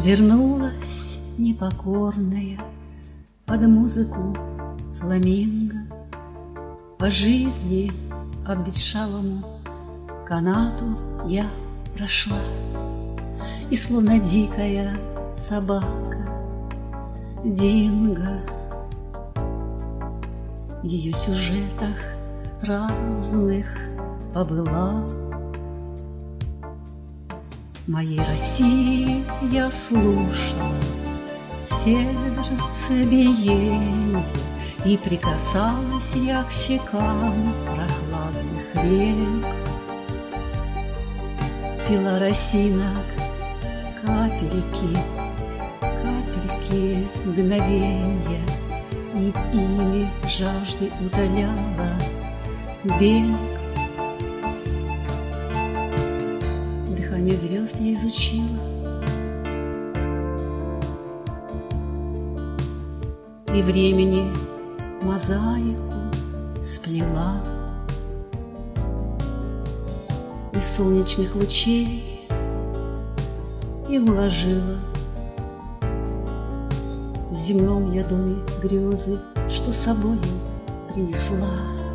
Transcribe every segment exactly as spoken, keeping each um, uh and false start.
Вернулась непокорная под музыку фламинго, по жизни обветшалому канату я прошла, и словно дикая собака Динго в ее сюжетах разных побыла. Моей России я слушала сердце биение, и прикасалась я к щекам прохладных рек. Пила росинок капельки, капельки мгновенья, и ими жажды утоляла бег. Дыхание звезд я изучила, и времени мозаику сплела из солнечных лучей и уложила в земном я доме грезы, что собою принесла.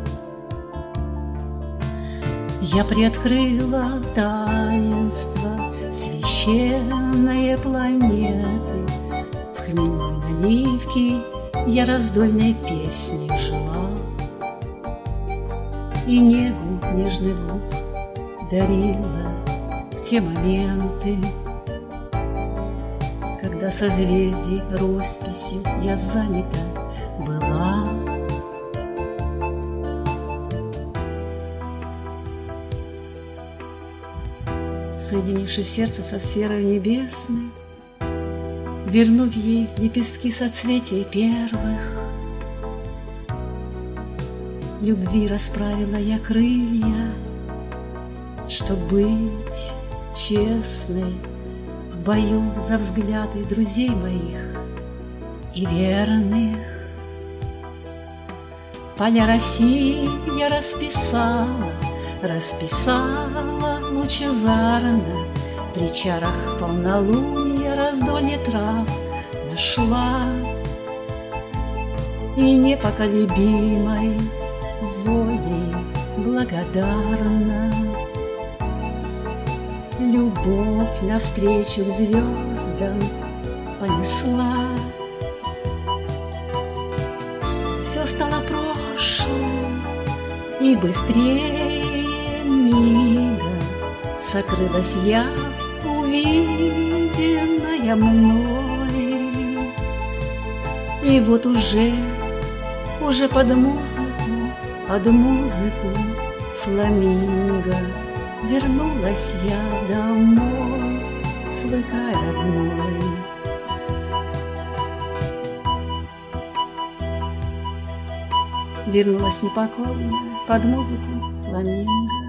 Я приоткрыла таинство священной планеты, в хмельной наливке я раздольной песней жила, и негу нежных губ дарила в те моменты, когда созвездий росписью я занята была. Соединивши сердце со сферой небесной, вернув ей лепестки соцветий первых, любви расправила я крылья, чтоб быть честной в бою за взгляды друзей моих и верных. Поля России я расписала, расписала лучезарно, при чарах полнолуния раздолье трав нашла, и непоколебимой волей благодарна любовь навстречу к звездам понесла. Все стало прошлым, и быстрее мига сокрылась явь, увиденная мной. И вот уже, уже под музыку, под музыку фламинго вернулась я домой, в свой край родной. Вернулась непокорная под музыку фламинго.